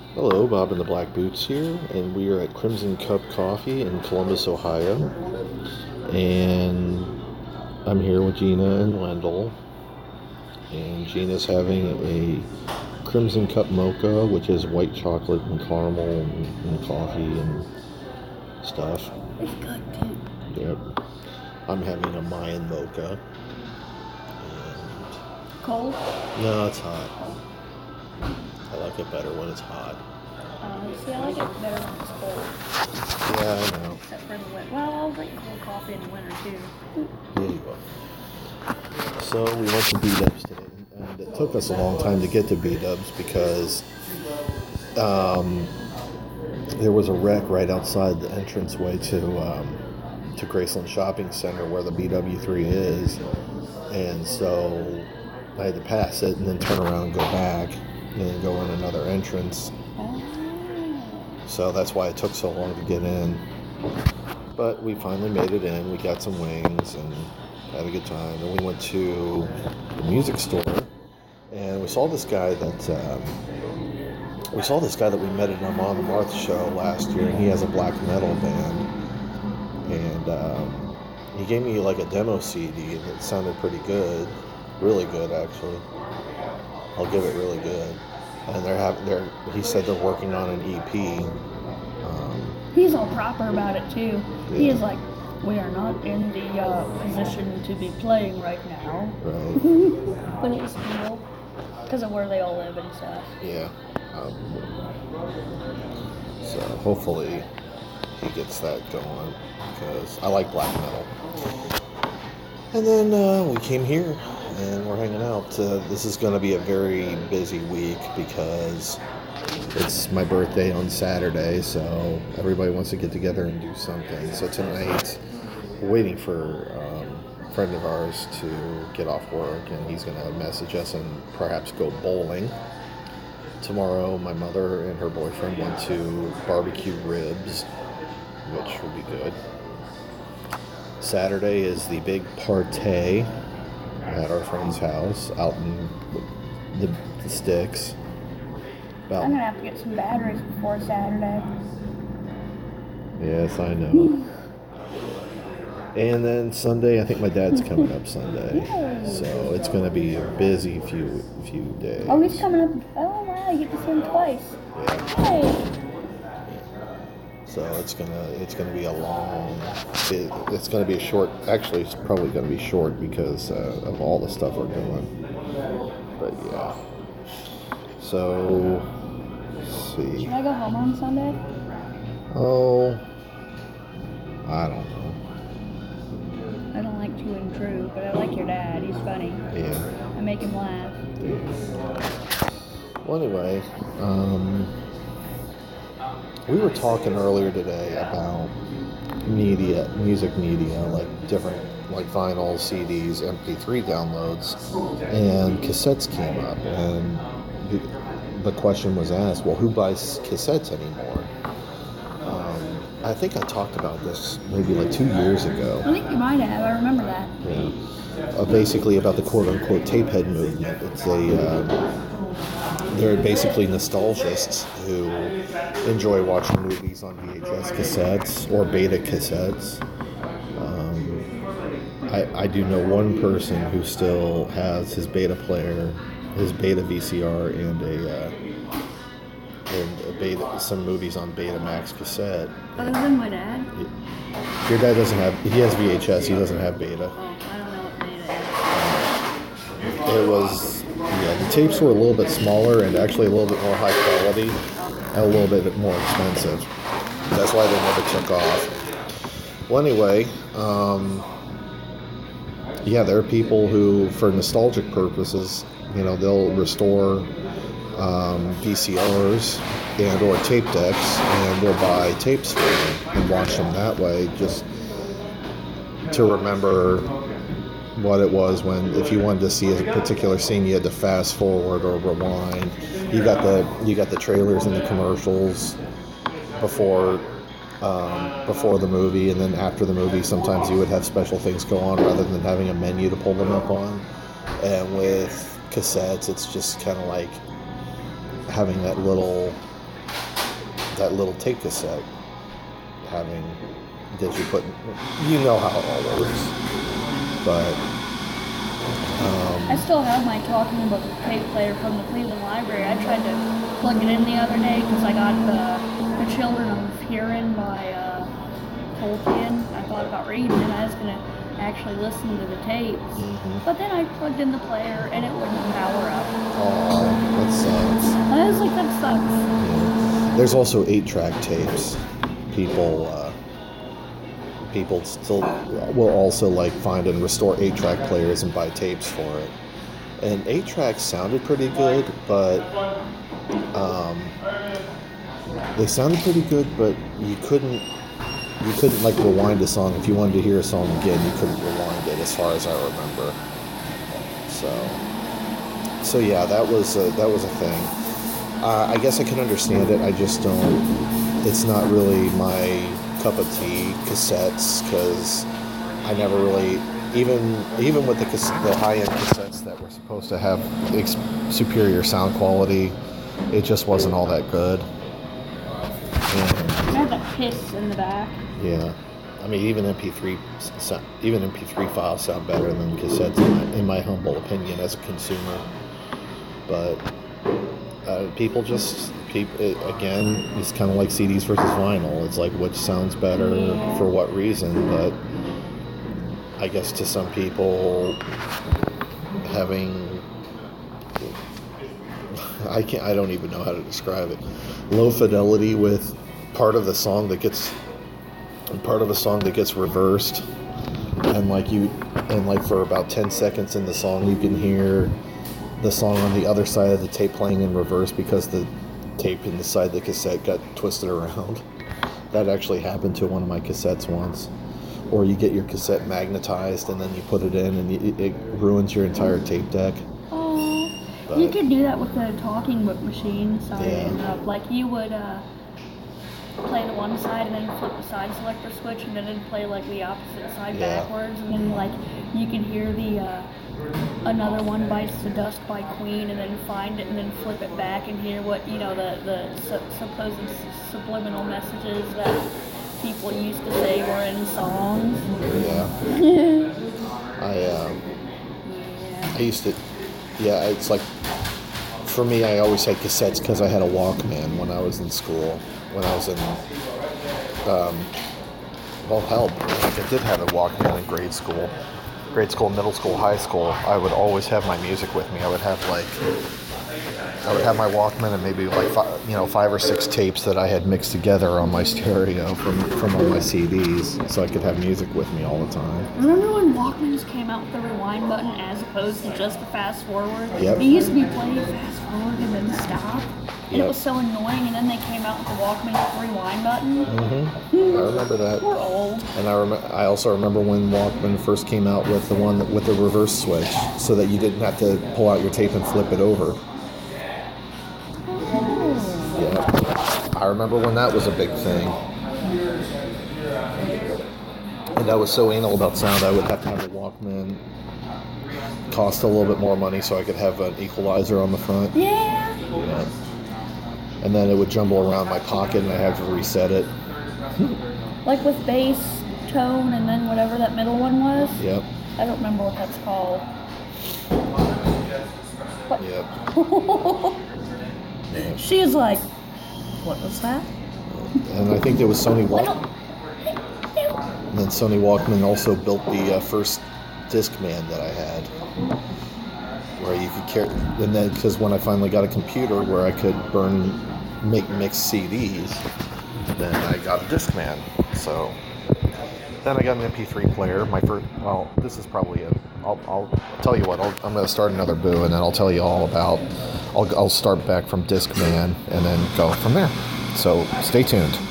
Hello, Bob and the Black Boots here, and we are at Crimson Cup Coffee in Columbus, Ohio. And I'm here with Gina and Wendell, and Gina's having a Crimson Cup Mocha, which is white chocolate and caramel and coffee and stuff. It's good too. Yep. I'm having a Mayan Mocha. Cold? No, it's hot. I like it better when it's hot. See, I like it better when it's cold. Yeah, I know. Except for the winter. Well, I'll drink cold coffee in the winter too. There you go. So we went to B-Dubs today, and it took us a long time to get to B-Dubs because there was a wreck right outside the entranceway to Graceland Shopping Center where the BW3 is, and so I had to pass it and then turn around and go back and then go in another entrance. So that's why it took so long to get in. But we finally made it in. We got some wings and had a good time. And we went to the music store, and we saw this guy that we met at our On the Marth show last year, and he has a black metal band. And he gave me like a demo CD that sounded pretty good, really good actually. I'll give it really good. And he said they're working on an EP. He's all proper about it too. Yeah. He is like, we are not in the position to be playing right now. Right. But it's cool because of where they all live and stuff. Yeah. So hopefully he gets that going because I like black metal. And then we came here and we're hanging out. This is going to be a very busy week because it's my birthday on Saturday, so everybody wants to get together and do something. So tonight, we're waiting for a friend of ours to get off work, and he's going to message us and perhaps go bowling. Tomorrow, my mother and her boyfriend want to barbecue ribs, which will be good. Saturday is the big party at our friend's house out in the sticks. I'm gonna have to get some batteries before Saturday. Yes, I know. And then Sunday, I think my dad's coming up Sunday, so it's going to be a busy few days. Oh, he's coming up. Oh wow, you get to see him twice. Yeah. Hey. So it's gonna be a long. It's gonna be a short. Actually, it's probably gonna be short because of all the stuff we're doing. But yeah. So let's see. Should I go home on Sunday? Oh, I don't know. I don't like to intrude, but I like your dad. He's funny. Yeah. I make him laugh. Well, anyway, we were talking earlier today about music media, like different, like vinyl, CDs, MP3 downloads, and cassettes came up, and the question was asked, well, who buys cassettes anymore? I think I talked about this maybe like 2 years ago. I think you might have. I remember that. Yeah. Basically about the quote-unquote tapehead movement. It's they're basically nostalgists who enjoy watching movies on VHS cassettes or beta cassettes. I do know one person who still has his beta player, his beta VCR, some movies on Betamax cassette. Other than my dad? Your dad doesn't have, he has VHS, he doesn't have beta. Oh, I don't know what beta is. It was, the tapes were a little bit smaller and actually a little bit more high quality and a little bit more expensive. That's why they never took off. Well, anyway, there are people who, for nostalgic purposes, they'll restore VCRs and or tape decks, and they'll buy tapes for them and watch them that way, just to remember what it was when, if you wanted to see a particular scene, you had to fast forward or rewind. You got the trailers and the commercials before the movie, and then after the movie, sometimes you would have special things go on rather than having a menu to pull them up on. And with cassettes, it's just kind of like having that little that little tape cassette having that you put. You know how it all works, but. I still have my Talking Book tape player from the Cleveland Library. I tried to plug it in the other day because I got the Children of Hurin by Tolkien. I thought about reading it. I was going to actually listen to the tapes. Mm-hmm. But then I plugged in the player and it wouldn't power up. Oh, that sucks. I was like, that sucks. Yeah. There's also 8-track tapes. People still will also like find and restore 8-track players and buy tapes for it. And 8-tracks sounded pretty good, but they sounded pretty good, but you couldn't like rewind a song. If you wanted to hear a song again, you couldn't rewind it, as far as I remember. So yeah, that was a thing. I guess I can understand it. I just don't. It's not really my cup of tea, cassettes, because I never really, even with the high-end cassettes that were supposed to have superior sound quality, it just wasn't all that good. And, I had that hiss in the back. yeah, I mean, even MP3 files sound better than cassettes, in my humble opinion, as a consumer. But again, it's kind of like CDs versus vinyl. It's like which sounds better for what reason. But I guess to some people, having I don't even know how to describe it. Low fidelity with part of a song that gets reversed, and for about 10 seconds in the song you can hear the song on the other side of the tape playing in reverse because the tape inside the cassette got twisted around. That actually happened to one of my cassettes once. Or you get your cassette magnetized and then you put it in and it ruins your entire tape deck. Oh, But, you could do that with the Talking Book machine. Sorry to Yeah. interrupt. Like you would play the one side and then flip the side selector switch and then it'd play like the opposite side Yeah. backwards, and then like you could hear the Another One Bites the Dust by Queen and then find it and then flip it back and hear what, the supposed subliminal messages that people used to say were in songs. yeah. I used to, yeah, it's like, for me, I always had cassettes because I had a Walkman when I was in school. When I was in, I did have a Walkman in grade school, middle school, high school. I would always have my music with me. I would have my Walkman and maybe like 5 or 6 tapes that I had mixed together on my stereo from all my CDs, so I could have music with me all the time. Remember when Walkmans came out with the rewind button as opposed to just the fast forward? Yep. It used to be playing fast forward and then stop. And Yep. it was so annoying, and then they came out with the Walkman with the rewind button. Mm-hmm. I remember that. We're old. And I also remember when Walkman first came out with the one with the reverse switch, so that you didn't have to pull out your tape and flip it over. Yeah, I remember when that was a big thing. And I was so anal about sound, I would have to have a Walkman cost a little bit more money so I could have an equalizer on the front. Yeah. Yeah. And then it would jumble around my pocket and I had to reset it. Like with bass, tone, and then whatever that middle one was. Yep. I don't remember what that's called. What? Yep. She is like, what was that? And I think there was Sony Walkman. And then Sony Walkman also built the first Discman that I had, where you could carry. And then, because when I finally got a computer where I could make mixed CDs, then I got a Discman. So then I got an MP3 player. My first. Well, this is probably a. I'll tell you what. I'm going to start another boo, and then I'll tell you all about. I'll start back from Discman and then go from there. So stay tuned.